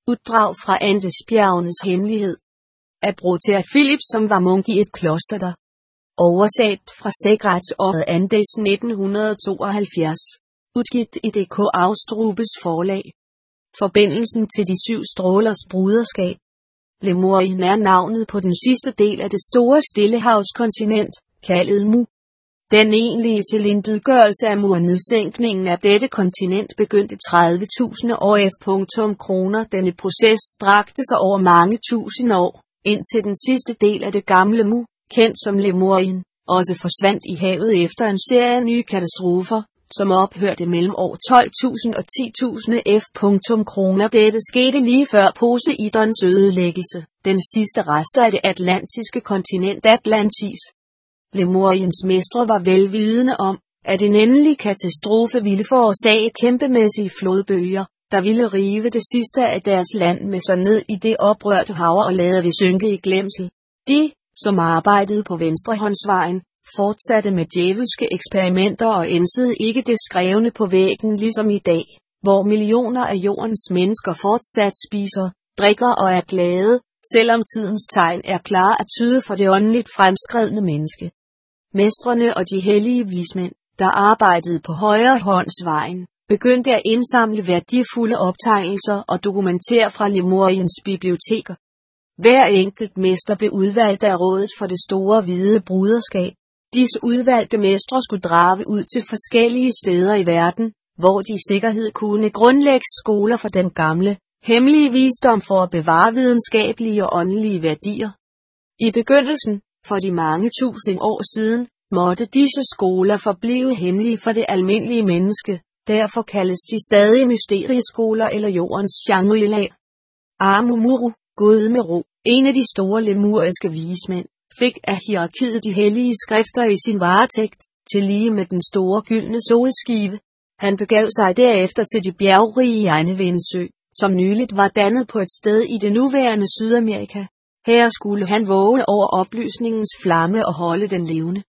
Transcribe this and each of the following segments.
Uddrag fra Andesbjergenes hemmelighed. Af Brothea Philips, som var munk i et kloster der. Oversat fra Sekretariatet Andes 1972. Udgivet i DK Austrubes forlag. Forbindelsen til de 7 strålers bruderskab. Lemurien er navnet på den sidste del af det store Stillehavskontinent, kaldet Mu. Den egentlige tilintetgørelse af Mu-nedsænkningen af dette kontinent begyndte 30.000 år f. Denne proces strakte sig over mange tusind år, indtil den sidste del af det gamle Mu, kendt som Lemurien, også forsvandt i havet efter en serie af nye katastrofer, som ophørte mellem år 12.000 og 10.000 f. Dette skete lige før Poseidons ødelæggelse, den sidste rester af det atlantiske kontinent Atlantis. Lemuriens mestre var velvidende om, at en endelig katastrofe ville forårsage kæmpemæssige flodbølger, der ville rive det sidste af deres land med sig ned i det oprørte hav og lade det synke i glemsel. De, som arbejdede på venstrehåndsvejen, fortsatte med djævelske eksperimenter og ænsede ikke det skrevne på væggen ligesom i dag, hvor millioner af jordens mennesker fortsat spiser, drikker og er glade, selvom tidens tegn er klar at tyde for det åndeligt fremskredne menneske. Mestrene og de hellige vismænd, der arbejdede på højrehåndsvejen, begyndte at indsamle værdifulde optegnelser og dokumentere fra Lemuriens biblioteker. Hver enkelt mester blev udvalgt af rådet for det store hvide bruderskab. Disse udvalgte mestre skulle drage ud til forskellige steder i verden, hvor de i sikkerhed kunne grundlægge skoler for den gamle, hemmelige visdom for at bevare videnskabelige og åndelige værdier. I begyndelsen, for de mange tusind år siden, måtte disse skoler forblive hemmelige for det almindelige menneske, derfor kaldes de stadig mysterieskoler eller jordens Shangri-La. Amumuru, Gud med ro, en af de store lemuriske vismænd, fik af hierarkiet de hellige skrifter i sin varetægt, tillige med den store gyldne solskive. Han begav sig derefter til de bjergrige egne ved en sø, som nyligt var dannet på et sted i det nuværende Sydamerika. Her skulle han våge over oplysningens flamme og holde den levende.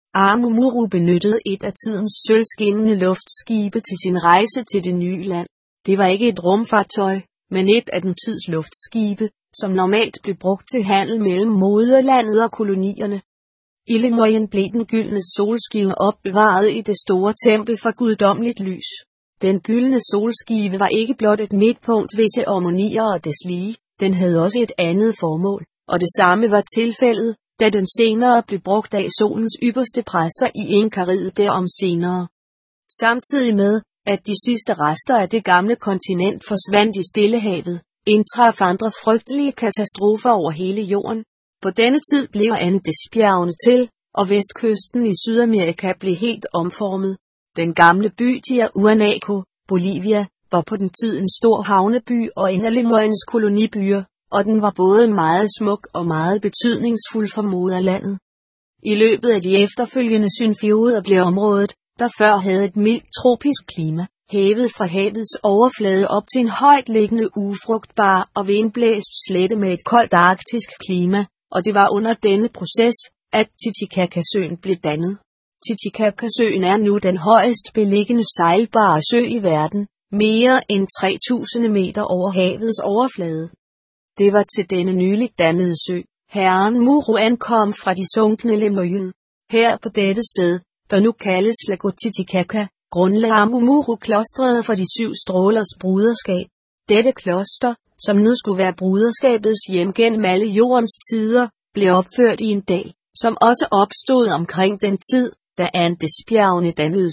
Amumuru benyttede et af tidens sølvskinnende luftskibe til sin rejse til det nye land. Det var ikke et rumfartøj, men et af den tids luftskibe, som normalt blev brugt til handel mellem moderlandet og kolonierne. I Lemurien blev den gyldne solskive opbevaret i det store tempel for guddommeligt lys. Den gyldne solskive var ikke blot et midtpunkt ved ceremonier og deslige, den havde også et andet formål, og det samme var tilfældet, da den senere blev brugt af solens ypperste præster i Inkariget derom senere. Samtidig med, at de sidste rester af det gamle kontinent forsvandt i Stillehavet, indtraf andre frygtelige katastrofer over hele jorden. På denne tid blev Andesbjergene til, og vestkysten i Sydamerika blev helt omformet. Den gamle by Tiahuanaco, Bolivia, var på den tid en stor havneby og en af Lemuriens kolonibyer, og den var både meget smuk og meget betydningsfuld for moderlandet. I løbet af de efterfølgende synfioder blev området, der før havde et mildt tropisk klima, hævet fra havets overflade op til en højt liggende ufrugtbar og vindblæst slette med et koldt arktisk klima, og det var under denne proces, at Titicacasøen blev dannet. Titicacasøen er nu den højest beliggende sejlbare sø i verden, mere end 3.000 meter over havets overflade. Det var til denne nyligt dannede sø, herren Muru ankom fra de sunkne Lemurien. Her på dette sted, der nu kaldes Lago Titicaca, grundlagde Amumuru klostret for de 7 strålers bruderskab. Dette kloster, som nu skulle være bruderskabets hjem gennem alle jordens tider, blev opført i en dal, som også opstod omkring den tid, da Andesbjergene dannedes.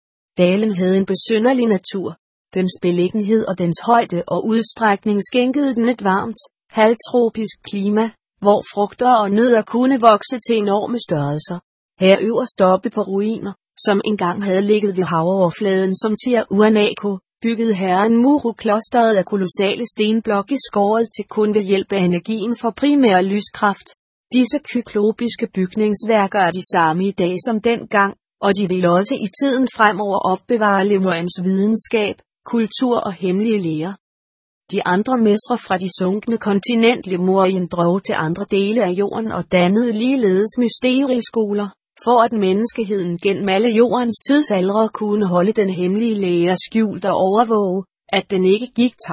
Dalen havde en besynderlig natur. Dens beliggenhed og dens højde og udstrækning skænkede den et varmt, halvtropisk klima, hvor frugter og nødder kunne vokse til enorme størrelser. Her øverst oppe på ruiner, som engang havde ligget ved havoverfladen som Tiahuanaco, byggede herren Muru klosteret af kolossale stenblokke skåret til kun ved hjælp af energien for primær lyskraft. Disse kyklopiske bygningsværker er de samme i dag som dengang, og de vil også i tiden fremover opbevare Lemuriens videnskab, kultur og hemmelige lære. De andre mestre fra de sunkne kontinent Lemurien drog til andre dele af jorden og dannede ligeledes mysterieskoler, for at menneskeheden gennem alle jordens tidsaldre kunne holde den hemmelige lære skjult og overvåge, at den ikke gik tabt,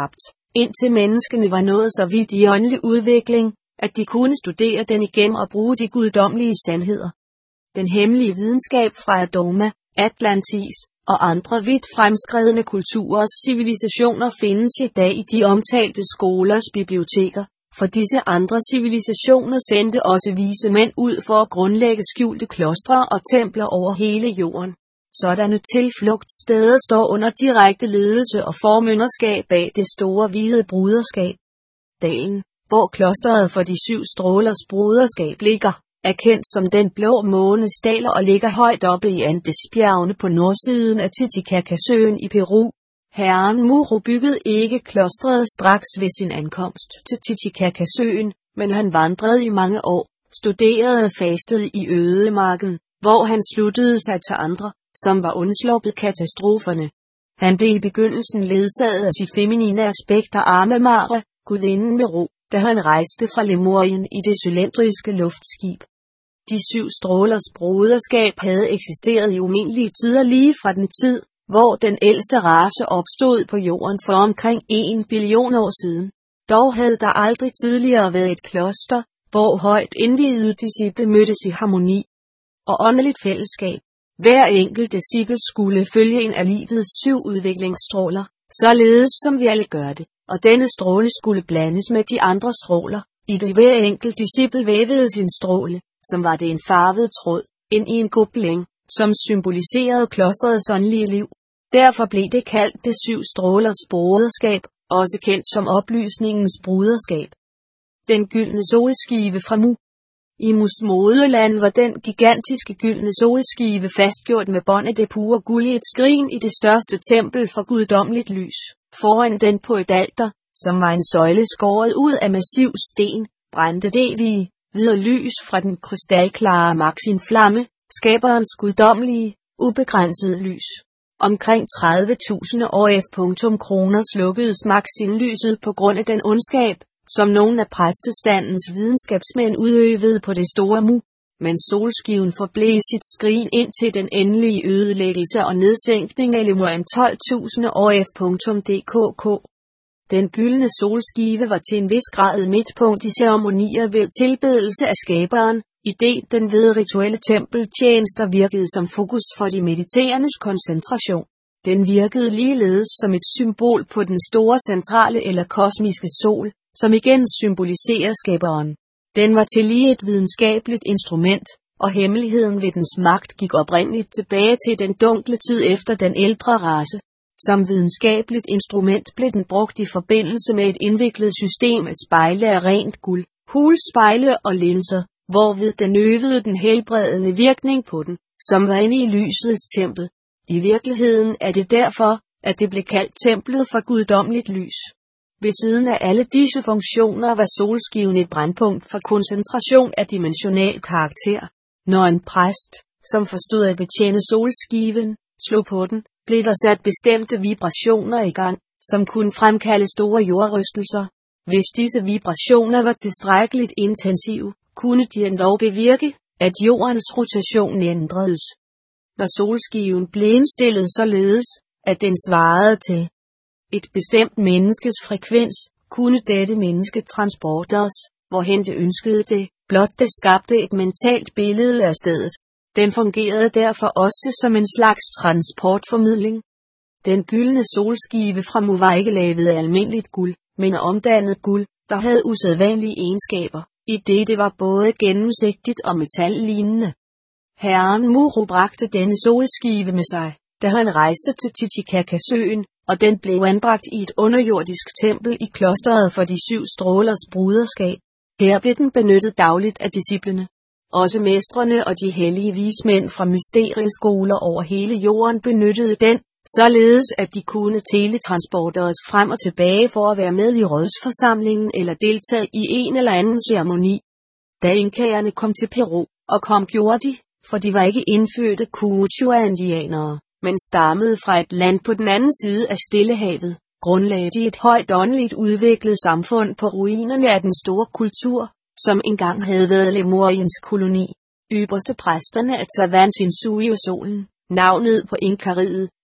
indtil menneskene var nået så vidt i åndelig udvikling, at de kunne studere den igen og bruge de guddommelige sandheder. Den hemmelige videnskab fra Adoma, Atlantis og andre vidt fremskredne kulturers civilisationer findes i dag i de omtalte skolers biblioteker, for disse andre civilisationer sendte også vise mænd ud for at grundlægge skjulte klostre og templer over hele jorden. Sådanne tilflugtssteder står under direkte ledelse og formynderskab bag det store hvide bruderskab. Dalen, hvor klosteret for de 7 strålers bruderskab ligger, er kendt som den blå månes dal og ligger højt oppe i Andesbjergene på nordsiden af Titicacasøen i Peru. Herren Muru byggede ikke klostret straks ved sin ankomst til Titicacasøen, men han vandrede i mange år, studerede og fastede i ødemarken, hvor han sluttede sig til andre, som var undsluppet katastroferne. Han blev i begyndelsen ledsaget af de feminine aspekter Amamara, gudinden med ro, da han rejste fra Lemurien i det cylindriske luftskib. De 7 strålers broderskab havde eksisteret i umindelige tider lige fra den tid, hvor den ældste race opstod på jorden for omkring 1 billion år siden. Dog havde der aldrig tidligere været et kloster, hvor højt indviede disciple mødtes i harmoni og åndeligt fællesskab. Hver enkelt disciple skulle følge en af livets 7 udviklingsstråler, således som vi alle gør det, og denne stråle skulle blandes med de andre stråler, i det hver enkelt disciple vævede sin stråle, som var det en farvet tråd, ind i en gobling, som symboliserede klosterets åndelige liv. Derfor blev det kaldt det 7 strålers broderskab, også kendt som oplysningens bruderskab. Den gyldne solskive fra Mu. I Mus moderland var den gigantiske gyldne solskive fastgjort med bånd af det pure guld i et skrin i det største tempel for guddommeligt lys. Foran den på et alter, som var en søjle skåret ud af massiv sten, brændte det hvide lys fra den krystalklare Maxin-flamme, skaberens guddommelige, ubegrænsede lys. Omkring 30.000 år efter kroner slukkedes Maxin-lyset på grund af den ondskab, som nogle af præstestandens videnskabsmænd udøvede på det store Mu. Men solskiven forblev sit skrin indtil den endelige ødelæggelse og nedsænkning af Lemurien 12.000 år efter DKK. Den gyldne solskive var til en vis grad et midtpunkt i ceremonier ved tilbedelse af skaberen, idet den ved rituelle tempeltjenester virkede som fokus for de mediterendes koncentration. Den virkede ligeledes som et symbol på den store centrale eller kosmiske sol, som igen symboliserer skaberen. Den var tillige et videnskabeligt instrument, og hemmeligheden ved dens magt gik oprindeligt tilbage til den dunkle tid efter den ældre race. Som videnskabeligt instrument blev den brugt i forbindelse med et indviklet system af spejle af rent guld, hulspejle og linser, hvorved den øvede den helbredende virkning på den, som var inde i lysets tempel. I virkeligheden er det derfor, at det blev kaldt templet for guddommeligt lys. Ved siden af alle disse funktioner var solskiven et brandpunkt for koncentration af dimensional karakter. Når en præst, som forstod at betjene solskiven, slog på den, blev der sat bestemte vibrationer i gang, som kunne fremkalde store jordrystelser. Hvis disse vibrationer var tilstrækkeligt intensive, kunne de endog bevirke, at jordens rotation ændredes. Når solskiven blev indstillet således, at den svarede til et bestemt menneskes frekvens, kunne dette menneske transporteres, hvorhen det ønskede det, blot det skabte et mentalt billede af stedet. Den fungerede derfor også som en slags transportformidling. Den gyldne solskive fra Mu var ikke lavet af almindeligt guld, men omdannet guld, der havde usædvanlige egenskaber, idet det var både gennemsigtigt og metallignende. Herren Muru bragte denne solskive med sig, da han rejste til Titicacasøen, og den blev anbragt i et underjordisk tempel i klosteret for de 7 strålers bruderskab. Her blev den benyttet dagligt af disciplene. Også mestrene og de hellige vismænd fra mysterieskoler over hele jorden benyttede den, således at de kunne teletransporteres frem og tilbage for at være med i rådsforsamlingen eller deltage i en eller anden ceremoni. Da inkaerne kom til Peru, gjorde de, for de var ikke indfødte Quechua-indianere, men stammede fra et land på den anden side af Stillehavet, grundlagde de et højt åndeligt udviklet samfund på ruinerne af den store kultur, som engang havde været Lemuriens koloni. Ypperste præsterne af Tawantinsuyo-solen, navnet på Inkariget,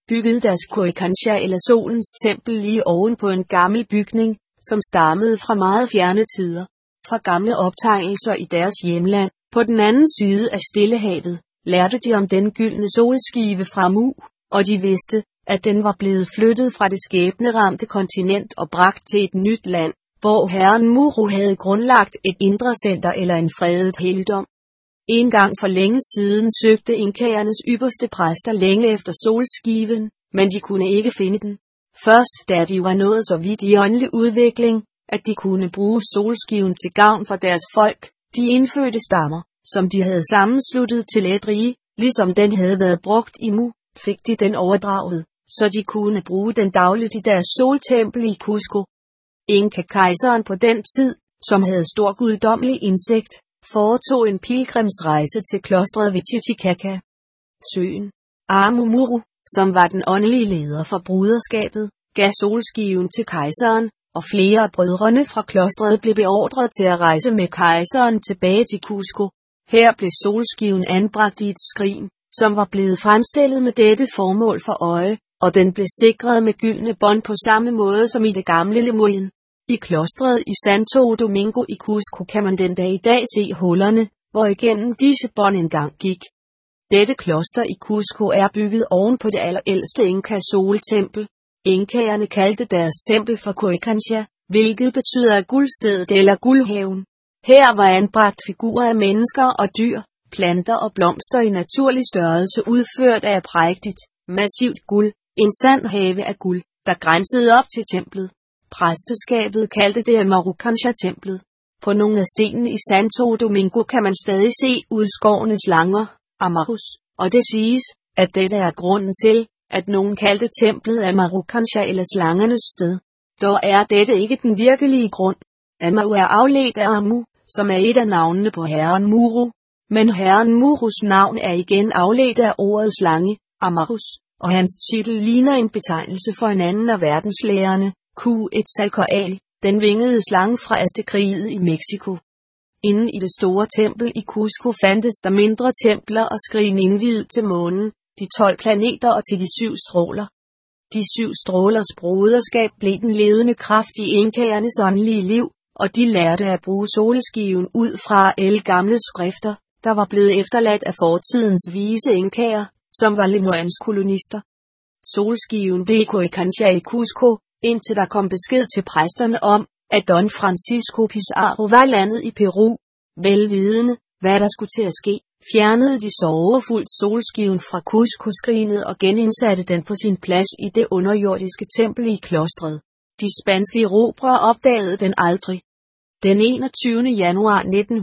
byggede deres Koikansha eller solens tempel lige oven på en gammel bygning, som stammede fra meget fjerne tider. Fra gamle optegnelser i deres hjemland, på den anden side af Stillehavet, lærte de om den gyldne solskive fra Mu, og de vidste, at den var blevet flyttet fra det skæbneramte kontinent og bragt til et nyt land, hvor herren Muru havde grundlagt et indre center eller en fredet helligdom. En gang for længe siden søgte inkaernes ypperste præster længe efter solskiven, men de kunne ikke finde den. Først da de var nået så vidt i åndelig udvikling, at de kunne bruge solskiven til gavn for deres folk, de indfødte stammer, som de havde sammensluttet til et rige, ligesom den havde været brugt i Mu, fik de den overdraget, så de kunne bruge den dagligt i deres soltempel i Cusco. Inka-kejseren på den tid, som havde stor guddommelig indsigt, foretog en pilgrimsrejse til klostret ved Titicaca. Søen Amumuru, som var den åndelige leder for bruderskabet, gav solskiven til kejseren, og flere af brødrene fra klostret blev beordret til at rejse med kejseren tilbage til Cusco. Her blev solskiven anbragt i et skrin, som var blevet fremstillet med dette formål for øje, og den blev sikret med gyldne bånd på samme måde som i det gamle Lemuren. I klostret i Santo Domingo i Cusco kan man den dag i dag se hullerne, hvor igennem disse bånd engang gik. Dette kloster i Cusco er bygget oven på det allerældste Inka-soltempel. Inkaerne kaldte deres tempel for Koikansha, hvilket betyder guldstedet eller guldhaven. Her var anbragt figurer af mennesker og dyr, planter og blomster i naturlig størrelse udført af prægtigt, massivt guld, en sand have af guld, der grænsede op til templet. Præsteskabet kaldte det Amarukansha-templet. På nogle af stenene i Santo Domingo kan man stadig se udskårne slanger, Amarus, og det siges, at dette er grunden til, at nogen kaldte templet Amarukansha eller slangernes sted. Dog er dette ikke den virkelige grund. Amaru er afledt af Amu, som er et af navnene på herren Muru. Men herren Murus navn er igen afledt af ordet slange, Amarus, og hans titel ligner en betegnelse for en anden af verdenslærerne, Quetzalcoatl, den vingede slange fra Aztekriget i Mexico. Inden i det store tempel i Cusco fandtes der mindre templer og skrin indviet til månen, de 12 planeter og til de 7 stråler. De 7 strålers broderskab blev den ledende kraft i inkaernes åndelige liv, og de lærte at bruge solskiven ud fra ældgamle skrifter, der var blevet efterladt af fortidens vise inkaer, som var Lemuriens kolonister. Solskiven blev Koikansha i Cusco, indtil der kom besked til præsterne om, at Don Francisco Pizarro var landet i Peru. Velvidende, hvad der skulle til at ske, fjernede de sorgfuldt solskiven fra Cusco-skrinet og genindsatte den på sin plads i det underjordiske tempel i klostret. De spanske erobrere opdagede den aldrig. Den 21. januar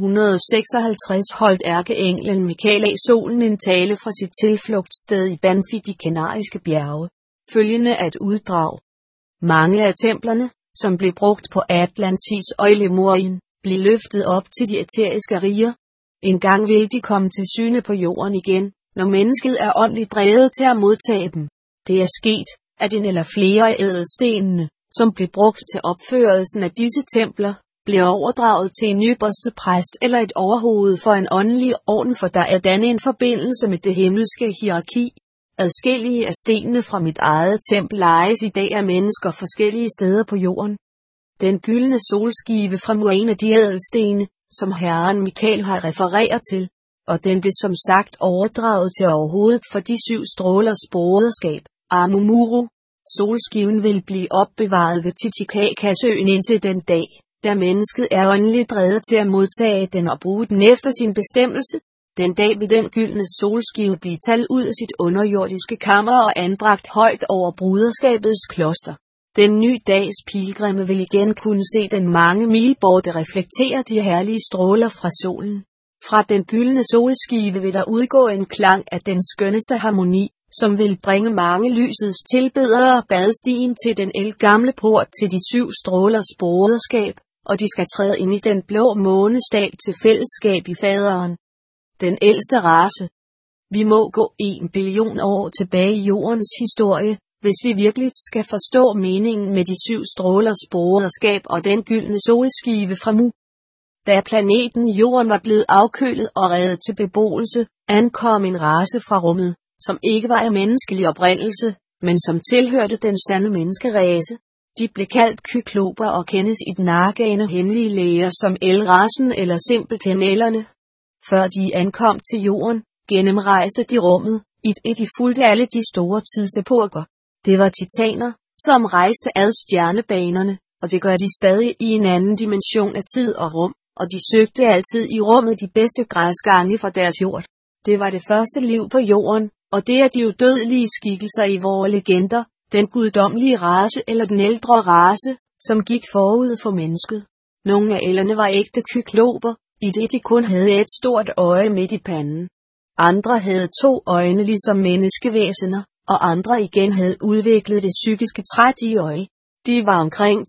1956 holdt ærkeenglen Michael A. Solen en tale fra sit tilflugtssted i Banff i de Kanariske bjerge. Følgende er et uddrag. Mange af templerne, som blev brugt på Atlantis og i Lemurien, blev løftet op til de æteriske riger. En gang vil de komme til syne på jorden igen, når mennesket er åndeligt drevet til at modtage dem. Det er sket, at en eller flere af ædelstenene, som blev brugt til opførelsen af disse templer, blev overdraget til en ypperste præst eller et overhoved for en åndelig orden, for der er dannet en forbindelse med det himmelske hierarki. Adskillige af stenene fra mit eget tempel lejes i dag af mennesker forskellige steder på jorden. Den gyldne solskive fra Mu er en af de ædelstene, som herren Michael har refereret til, og den blev som sagt overdraget til overhovedet for de 7 strålers broderskab, Amumuru. Solskiven vil blive opbevaret ved Titicaca-søen indtil den dag, da mennesket er åndeligt drevet til at modtage den og bruge den efter sin bestemmelse. Den dag vil den gyldne solskive blive taget ud af sit underjordiske kammer og anbragt højt over bruderskabets kloster. Den nye dags pilgrimme vil igen kunne se den mange mil borte reflektere de herlige stråler fra solen. Fra den gyldne solskive vil der udgå en klang af den skønneste harmoni, som vil bringe mange lysets tilbedere badstien til den ældgamle port til de 7 strålers broderskab, og de skal træde ind i den blå månesdal til fællesskab i faderen. Den ældste race. Vi må gå 1 billion år tilbage i jordens historie, hvis vi virkelig skal forstå meningen med de 7 strålers broderskab og den gyldne solskive fra Mu. Da planeten Jorden var blevet afkølet og reddet til beboelse, ankom en race fra rummet, som ikke var af menneskelig oprindelse, men som tilhørte den sande menneskerace. De blev kaldt kykloper og kendes i den argane hemmelige læger som elrasen eller simpelthen ellerne. Før de ankom til jorden, gennemrejste de rummet, i et de fulgte alle de store tidsepoker. Det var titaner, som rejste ad stjernebanerne, og det gør de stadig i en anden dimension af tid og rum, og de søgte altid i rummet de bedste græsgange fra deres jord. Det var det første liv på jorden, og det er de udødelige skikkelser i vore legender, den guddommelige race eller den ældre race, som gik forud for mennesket. Nogle af ellerne var ægte kykloper, i det de kun havde et stort øje midt i panden. Andre havde 2 øjne ligesom menneskevæsener, og andre igen havde udviklet det psykiske træt i øje. De var omkring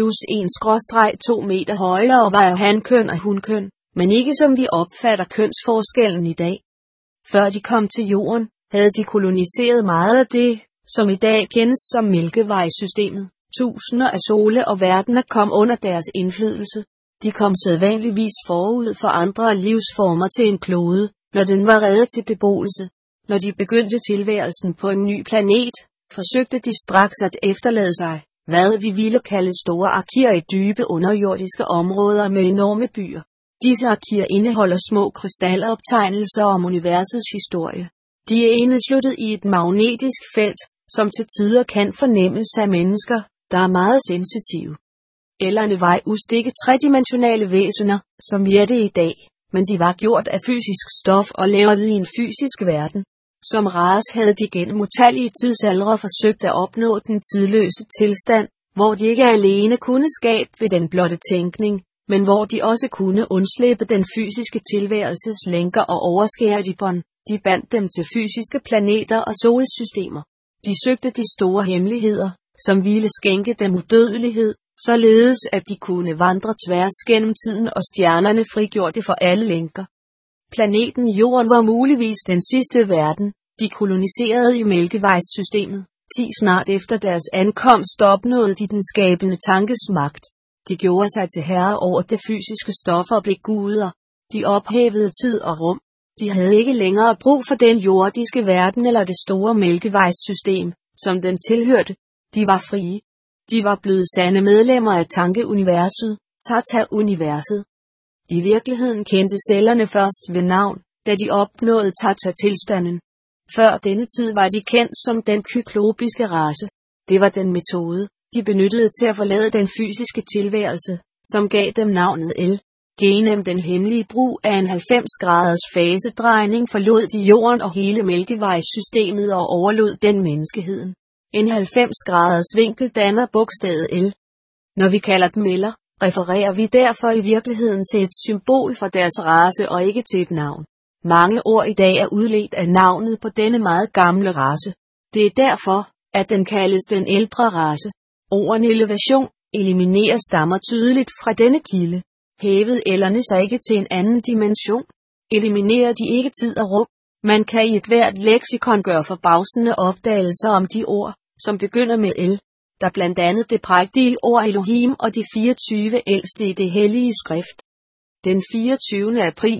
3+1/2 meter høje og var af hankøn og hunkøn, men ikke som vi opfatter kønsforskellen i dag. Før de kom til jorden, havde de koloniseret meget af det, som i dag kendes som Mælkevejsystemet. Tusinder af sole og verdener kom under deres indflydelse. De kom sædvanligvis forud for andre livsformer til en klode, når den var reddet til beboelse. Når de begyndte tilværelsen på en ny planet, forsøgte de straks at efterlade sig, hvad vi ville kalde store arkier i dybe underjordiske områder med enorme byer. Disse arkier indeholder små krystaloptegnelser om universets historie. De er indesluttet i et magnetisk felt, som til tider kan fornemmes af mennesker, der er meget sensitive. Ellerne var ustikke tredimensionale væsener, som vi er det i dag, men de var gjort af fysisk stof og levede i en fysisk verden. Som race havde de gennem utallige tidsaldre forsøgt at opnå den tidløse tilstand, hvor de ikke alene kunne skabe ved den blotte tænkning, men hvor de også kunne undslippe den fysiske tilværelses lænker og overskære de bånd. De bandt dem til fysiske planeter og solsystemer. De søgte de store hemmeligheder, som ville skænke dem udødelighed, således at de kunne vandre tværs gennem tiden og stjernerne frigjorte for alle lænker. Planeten Jorden var muligvis den sidste verden, de koloniserede i Mælkevejssystemet. Snart efter deres ankomst opnåede de den skabende tankes magt. De gjorde sig til herre over det fysiske stof og blev guder. De ophævede tid og rum. De havde ikke længere brug for den jordiske verden eller det store Mælkevejssystem, som den tilhørte. De var frie. De var blevet sande medlemmer af tankeuniverset, Tata-universet. I virkeligheden kendte cellerne først ved navn, da de opnåede Tata-tilstanden. Før denne tid var de kendt som den kyklopiske race. Det var den metode, de benyttede til at forlade den fysiske tilværelse, som gav dem navnet El. Gennem den hemmelige brug af en 90-graders fasedrejning forlod de jorden og hele Mælkevejssystemet og overlod den menneskeheden. En 90-graders vinkel danner bogstavet L. Når vi kalder dem L'er, refererer vi derfor i virkeligheden til et symbol for deres race og ikke til et navn. Mange ord i dag er udledt af navnet på denne meget gamle race. Det er derfor, at den kaldes den ældre race. Ordene elevation, eliminere stammer tydeligt fra denne kilde. Hævede ellerne sig ikke til en anden dimension? Eliminerer de ikke tid og rum? Man kan i et hvert leksikon gøre forbavsende opdagelser om de ord, som begynder med El. Der blandt andet det prægtige ord Elohim og de 24 ældste i det hellige skrift. Den 24. april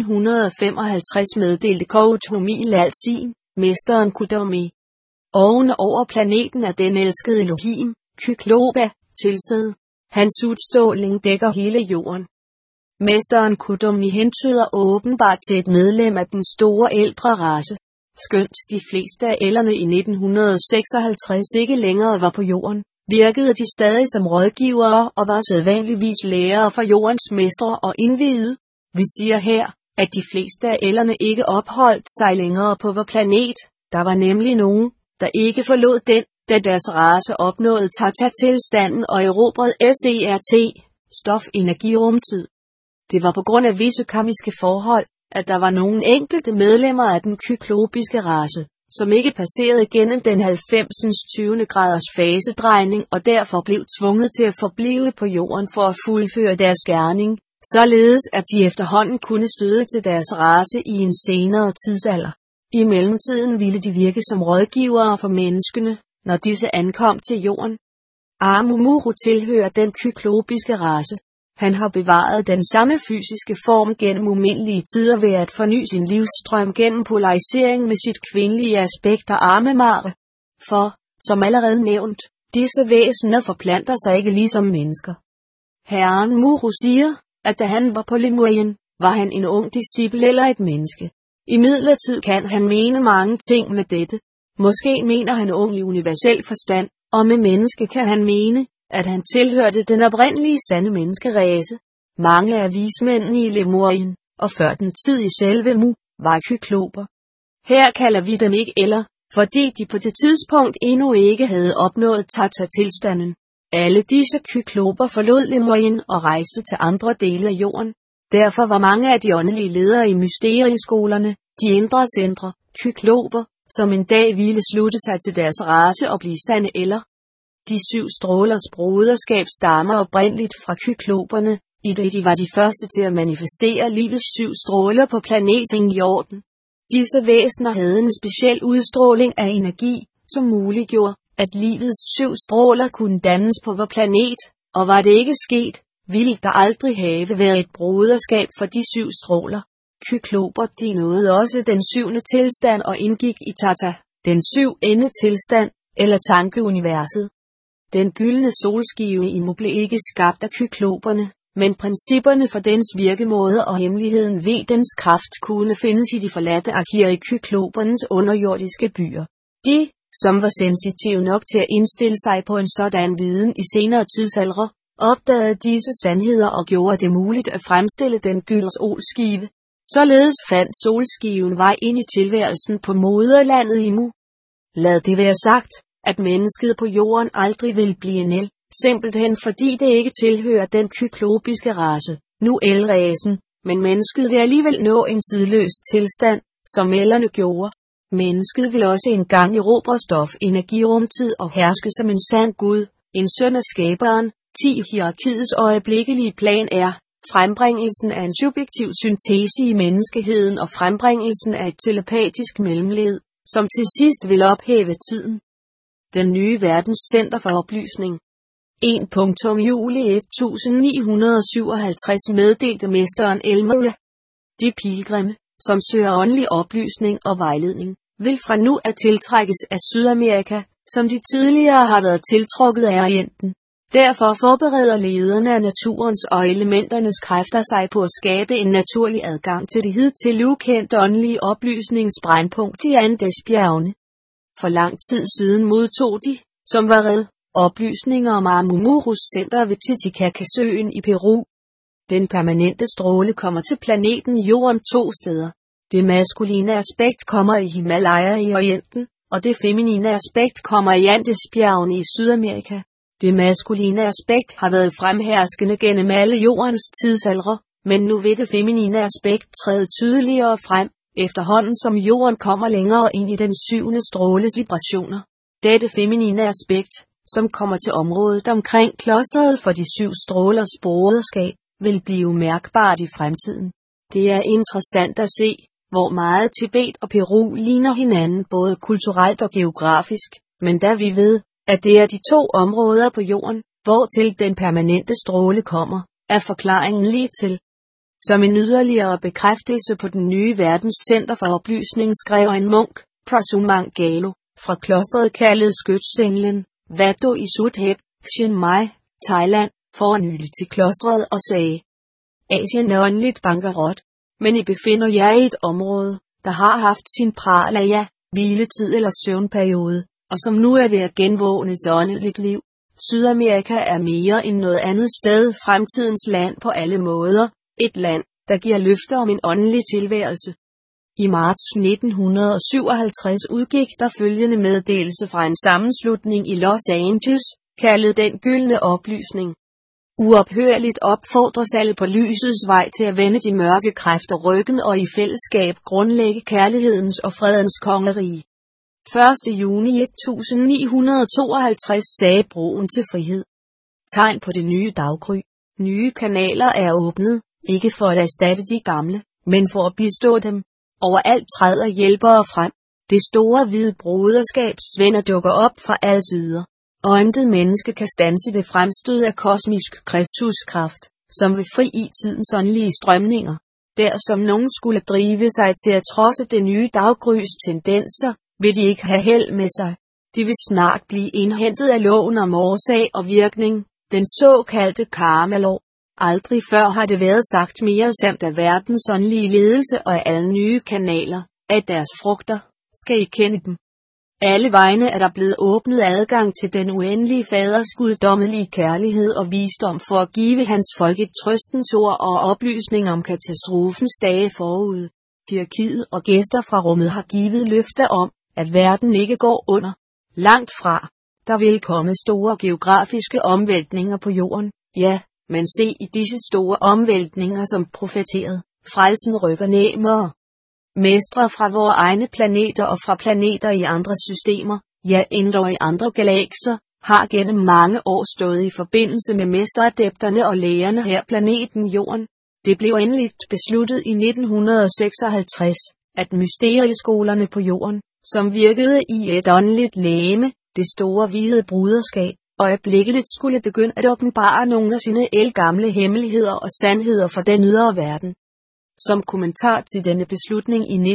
1955 meddelte Koutoumi Lalsin, mesteren Kudomi. Ovenover planeten er den elskede Elohim, Kyklopa, tilsted. Hans udstråling dækker hele jorden. Mesteren Kudomi hentyder åbenbart til et medlem af den store ældre race. Skønt de fleste af ellerne i 1956 ikke længere var på jorden, virkede de stadig som rådgivere og var sædvanligvis lærere for jordens mestre og indviede. Vi siger her, at de fleste af ellerne ikke opholdt sig længere på vor planet. Der var nemlig nogen, der ikke forlod den, da deres race opnåede Tata-tilstanden og erobrede SERT, stof, energi, rumtid. Det var på grund af visse karmiske forhold, at der var nogle enkelte medlemmer af den kyklopiske race, som ikke passerede gennem den 90. graders fasedrejning og derfor blev tvunget til at forblive på jorden for at fuldføre deres gerning, således at de efterhånden kunne støde til deres race i en senere tidsalder. I mellemtiden ville de virke som rådgivere for menneskene, når disse ankom til jorden. Amumuru tilhører den kyklopiske race. Han har bevaret den samme fysiske form gennem umindelige tider ved at forny sin livsstrøm gennem polarisering med sit kvindelige aspekt og Amemare. For, Som allerede nævnt, disse væsener forplanter sig ikke ligesom mennesker. Herren Muru siger, at da han var på Lemurien, var han en ung disciple eller et menneske. Imidlertid kan han mene mange ting med dette. Måske mener han ung i universel forstand, og med menneske kan han mene, at han tilhørte den oprindelige sande menneskerace. Mange af vismændene i Lemurien, og før den tid i selve Mu, var kykloper. Her kalder vi dem ikke eller, fordi de på det tidspunkt endnu ikke havde opnået tata-tilstanden. Alle disse kykloper forlod Lemurien og rejste til andre dele af jorden. Derfor var mange af de åndelige ledere i mysterieskolerne, de indre centre, kykloper, som en dag ville slutte sig til deres race og blive sande eller. De 7 strålers broderskab stammer oprindeligt fra kykloperne, idet de var de første til at manifestere livets 7 stråler på planeten Jorden. Disse væsener havde en speciel udstråling af energi, som muliggjorde, at livets 7 stråler kunne dannes på vor planet, og var det ikke sket, ville der aldrig have været et broderskab for de 7 stråler. Kykloper de nåede også den 7. tilstand og indgik i Tata, den 7. tilstand, eller tankeuniverset. Den gyldne solskive i Mu blev ikke skabt af kykloperne, men principperne for dens virkemåde og hemmeligheden ved dens kraft kunne findes i de forladte arkiver i kyklopernes underjordiske byer. De, som var sensitive nok til at indstille sig på en sådan viden i senere tidsaldre, opdagede disse sandheder og gjorde det muligt at fremstille den gyldne solskive. Således fandt solskiven vej ind i tilværelsen på moderlandet i Mu. Lad det være sagt, at mennesket på jorden aldrig vil blive en el, simpelthen fordi det ikke tilhører den kyklopiske race, nu elræsen, men mennesket vil alligevel nå en tidløs tilstand, som ellerne gjorde. Mennesket vil også engang erobre stof, energirumtid og herske som en sand Gud, en søn af skaberen. 10. Hierarkiets øjeblikkelige plan er frembringelsen af en subjektiv syntese i menneskeheden og frembringelsen af et telepatisk mellemled, som til sidst vil ophæve tiden. Den nye verdens center for oplysning. 1. Juli 1957 meddelte mesteren Elmer. De pilgrimme, som søger åndelig oplysning og vejledning, vil fra nu at tiltrækkes af Sydamerika, som de tidligere har været tiltrukket af Orienten. Derfor forbereder lederne af naturens og elementernes kræfter sig på at skabe en naturlig adgang til det hidtil ukendte åndelige oplysningsbrændpunkt i Andesbjergene. For lang tid siden modtog de, som var red, oplysninger om Amumurus center ved Titicacasøen i Peru. Den permanente stråle kommer til planeten Jorden 2 steder. Det maskuline aspekt kommer i Himalaya i Orienten, og det feminine aspekt kommer i Andesbjergene i Sydamerika. Det maskuline aspekt har været fremherskende gennem alle jordens tidsaldre, men nu vil det feminine aspekt træde tydeligere frem, efterhånden som jorden kommer længere ind i den 7. stråles vibrationer. Dette feminine aspekt, som kommer til området omkring klosteret for de 7 strålers broderskab, vil blive mærkbart i fremtiden. Det er interessant at se, hvor meget Tibet og Peru ligner hinanden både kulturelt og geografisk, men da vi ved, at det er de 2 områder på jorden, hvortil den permanente stråle kommer, er forklaringen lige til. Som en yderligere bekræftelse på den nye verdens center for oplysning skrev en munk, Prasumangalo, fra klostret kaldet Skytsenglen, Vado i Sudhep, Chiang Mai, Thailand, for nylig til klostret og sagde: Asien er åndeligt bankerot, men I befinder jer i et område, der har haft sin pralaya, hviletid eller søvnperiode, og som nu er ved at genvågne til åndeligt liv. Sydamerika er mere end noget andet sted fremtidens land på alle måder, et land, der giver løfter om en åndelig tilværelse. I marts 1957 udgik der følgende meddelelse fra en sammenslutning i Los Angeles, kaldet Den Gyldne Oplysning. Uophørligt opfordres alle på lysets vej til at vende de mørke kræfter ryggen og i fællesskab grundlægge kærlighedens og fredens kongerige. 1. juni 1952 sagde broen til frihed. Tegn på det nye daggry. Nye kanaler er åbnet, ikke for at erstatte de gamle, men for at bistå dem. Overalt træder hjælpere frem. Det store hvide broderskabsvenner dukker op fra alle sider. Og intet menneske kan standse det fremstød af kosmisk kristuskraft, som vil fri i tidens åndelige strømninger. Der som nogen skulle drive sig til at trodse det nye daggrys tendenser, vil de ikke have held med sig. De vil snart blive indhentet af loven om årsag og virkning, den såkaldte karmalov. Aldrig før har det været sagt mere sandt af verdens åndelige ledelse og af alle nye kanaler, at deres frugter, skal I kende dem. Alle vegne er der blevet åbnet adgang til den uendelige faders guddommelige kærlighed og visdom for at give hans folk et trøstens ord og oplysning om katastrofens dage forud. Hierarkiet og gæster fra rummet har givet løfter om, at verden ikke går under. Langt fra. Der vil komme store geografiske omvæltninger på jorden, ja, men se i disse store omvæltninger som profeteret, frelsen rykker nærmere. Mestre fra vores egne planeter og fra planeter i andre systemer, ja endda i andre galakser, har gennem mange år stået i forbindelse med mesteradepterne og lægerne her planeten Jorden. Det blev endeligt besluttet i 1956, at mysterieskolerne på Jorden, som virkede i et åndeligt legeme, det store hvide bruderskab, øjeblikkeligt skulle begynde at åbenbare nogle af sine ældgamle hemmeligheder og sandheder for den ydre verden. Som kommentar til denne beslutning i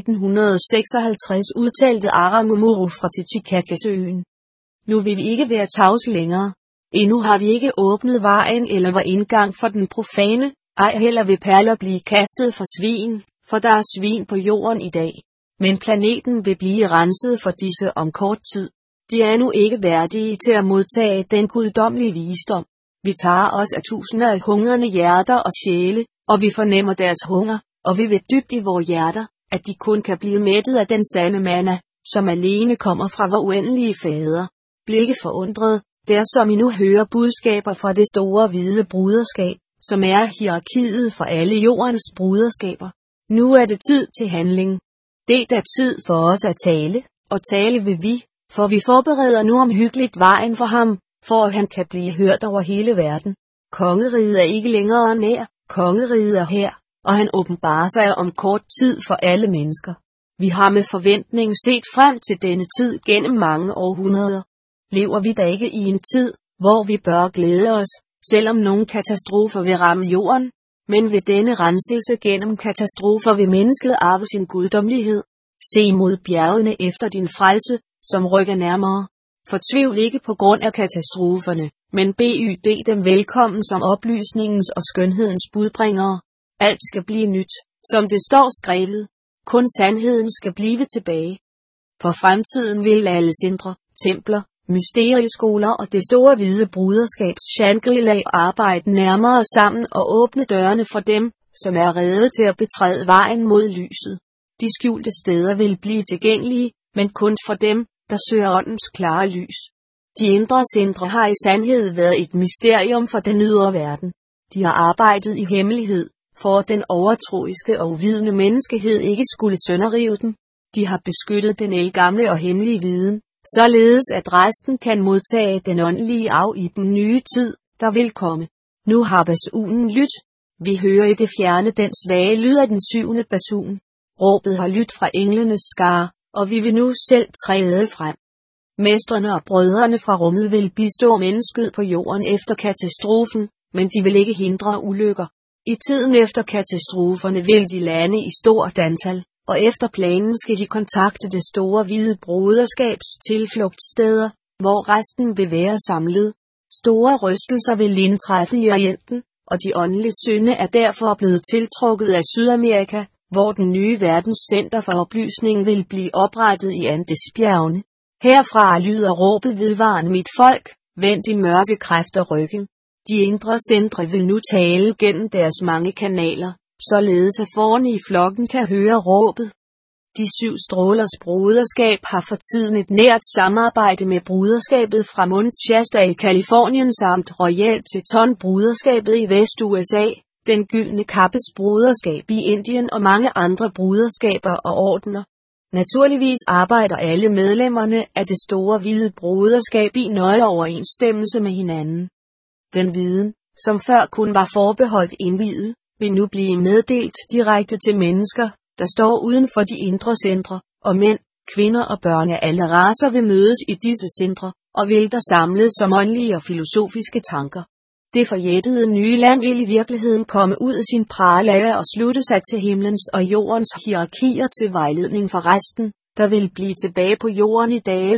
1956 udtalte Aramumuru fra Titicacasøen: Nu vil vi ikke være tavse længere. Endnu har vi ikke åbnet vejen eller vor indgang for den profane, ej heller vil perler blive kastet for svin, for der er svin på jorden i dag. Men planeten vil blive renset for disse om kort tid. De er nu ikke værdige til at modtage den guddommelige visdom. Vi tager os af tusinder af hungrende hjerter og sjæle, og vi fornemmer deres hunger, og vi ved dybt i vores hjerter, at de kun kan blive mættet af den sande manna, som alene kommer fra vor uendelige fader. Bliv ikke forundret, det er som I nu hører budskaber fra det store hvide bruderskab, som er hierarkiet for alle jordens bruderskaber. Nu er det tid til handling. Det er tid for os at tale, og tale vil vi, for vi forbereder nu omhyggeligt vejen for ham, for at han kan blive hørt over hele verden. Kongeriget er ikke længere nær, kongeriget er her, og han åbenbarer sig om kort tid for alle mennesker. Vi har med forventning set frem til denne tid gennem mange århundreder. Lever vi da ikke i en tid, hvor vi bør glæde os, selvom nogle katastrofer vil ramme jorden? Men ved denne renselse gennem katastrofer vil mennesket arve sin guddommelighed. Se mod bjergene efter din frelse, som rykker nærmere. Fortvivl ikke på grund af katastroferne, men byd dem velkommen som oplysningens og skønhedens budbringere. Alt skal blive nyt, som det står skrevet. Kun sandheden skal blive tilbage. For fremtiden vil alle centre, templer, mysterieskoler og det store hvide bruderskabs Shangri-La arbejde nærmere sammen og åbne dørene for dem, som er rede til at betræde vejen mod lyset. De skjulte steder vil blive tilgængelige, men kun for dem, der søger åndens klare lys. De indre centre har i sandhed været et mysterium for den ydre verden. De har arbejdet i hemmelighed, for at den overtroiske og uvidende menneskehed ikke skulle sønderrive dem. De har beskyttet den ældgamle og hemmelige viden, således at resten kan modtage den åndelige arv i den nye tid, der vil komme. Nu har basunen lydt. Vi hører i det fjerne den svage lyd af den syvende basun. Råbet har lydt fra englenes skare, og vi vil nu selv træde frem. Mestrene og brødrene fra rummet vil bistå mennesket på jorden efter katastrofen, men de vil ikke hindre ulykker. I tiden efter katastroferne vil de lande i stort antal, og efter planen skal de kontakte det store hvide broderskabs tilflugtssteder, hvor resten vil være samlet. Store rystelser vil indtræffe i Orienten, og de åndeligt synde er derfor blevet tiltrukket af Sydamerika, hvor den nye verdens center for oplysning vil blive oprettet i Andesbjergene. Herfra lyder råbet vedvarende: mit folk, vend de mørke kræfter ryggen. De indre centre vil nu tale gennem deres mange kanaler, således at forne i flokken kan høre råbet. De 7 strålers broderskab har for tiden et nært samarbejde med broderskabet fra Mount Shasta i Californien samt Royal Teton broderskabet i Vest-USA, den gyldne kappes broderskab i Indien og mange andre broderskaber og ordener. Naturligvis arbejder alle medlemmerne af det store hvide broderskab i nøje overensstemmelse med hinanden. Den viden, som før kun var forbeholdt indviede, vil nu blive meddelt direkte til mennesker, der står uden for de indre centre, og mænd, kvinder og børn af alle racer vil mødes i disse centre, og vil der samles som åndelige og filosofiske tanker. Det forjættede nye land vil i virkeligheden komme ud af sin pralager og slutte sig til himlens og jordens hierarkier til vejledning for resten, der vil blive tilbage på jorden i dagene,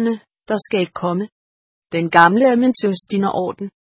Der skal ikke komme. Den gamle Amentius Dinerorden.